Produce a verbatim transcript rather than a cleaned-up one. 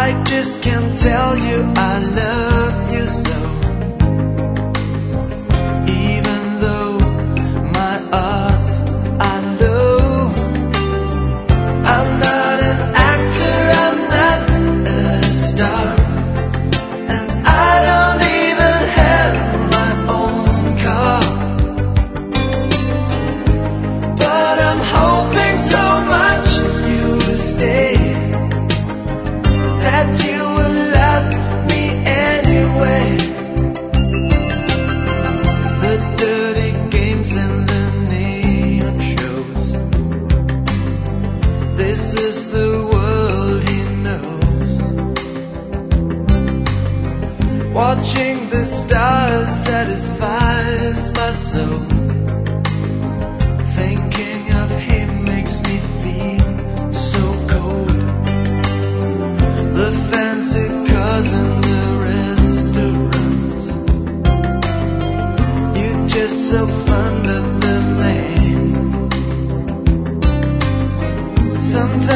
I just can't tell you I love you so. Even though my odds are low, I'm not an actor, I'm not a star, and I don't even have my own car. But I'm hoping so much you will stay, that you will love me anyway. The dirty games and the neon shows, this is the world he knows. Watching the stars satisfies my soul. Thinking of him makes me feel so cold. The fancy cars and the restaurants, you're just so fond of the man. Sometimes